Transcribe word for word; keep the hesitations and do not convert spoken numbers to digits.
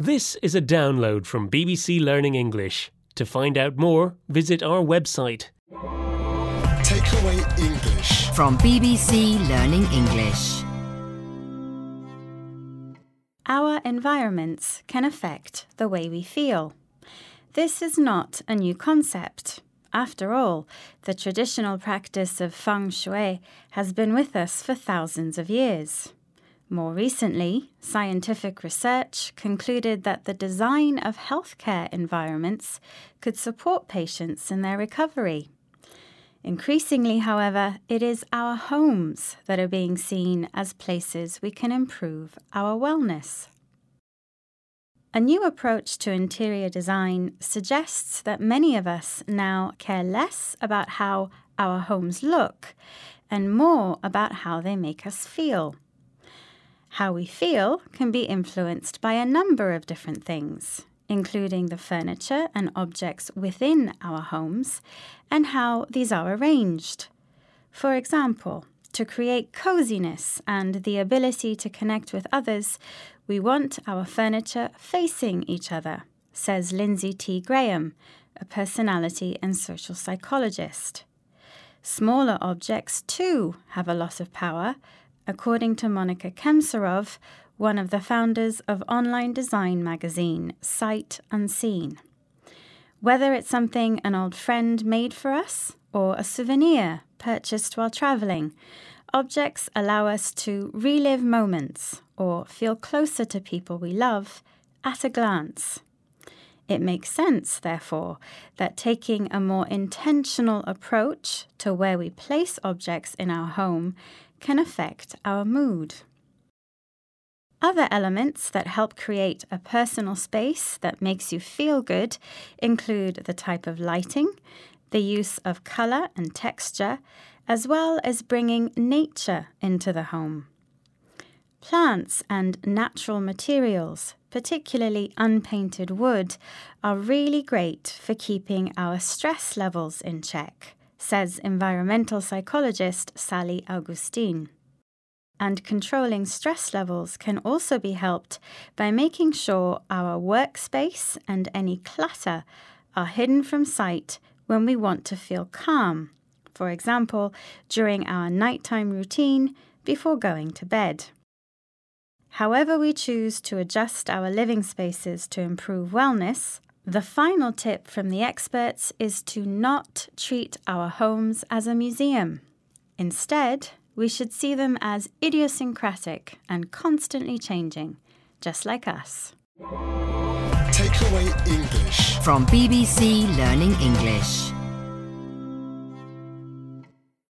This is a download from B B C Learning English. To find out more, visit our website. Takeaway English from B B C Learning English. Our environments can affect the way we feel. This is not a new concept. After all, the traditional practice of feng shui has been with us for thousands of years. More recently, scientific research concluded that the design of healthcare environments could support patients in their recovery. Increasingly, however, it is our homes that are being seen as places we can improve our wellness. A new approach to interior design suggests that many of us now care less about how our homes look and more about how they make us feel. How we feel can be influenced by a number of different things, including the furniture and objects within our homes and how these are arranged. For example, to create coziness and the ability to connect with others, we want our furniture facing each other, says Lindsay T. Graham, a personality and social psychologist. Smaller objects, too, have a lot of power, according to Monica Kemserov, one of the founders of online design magazine Sight Unseen. Whether it's something an old friend made for us or a souvenir purchased while traveling, objects allow us to relive moments or feel closer to people we love at a glance. It makes sense, therefore, that taking a more intentional approach to where we place objects in our home can affect our mood. Other elements that help create a personal space that makes you feel good include the type of lighting, the use of color and texture, as well as bringing nature into the home. Plants and natural materials, particularly unpainted wood, are really great for keeping our stress levels in check, says environmental psychologist Sally Augustine. And controlling stress levels can also be helped by making sure our workspace and any clutter are hidden from sight when we want to feel calm, for example, during our nighttime routine before going to bed. However we choose to adjust our living spaces to improve wellness, the final tip from the experts is to not treat our homes as a museum. Instead, we should see them as idiosyncratic and constantly changing, just like us. Takeaway English from B B C Learning English.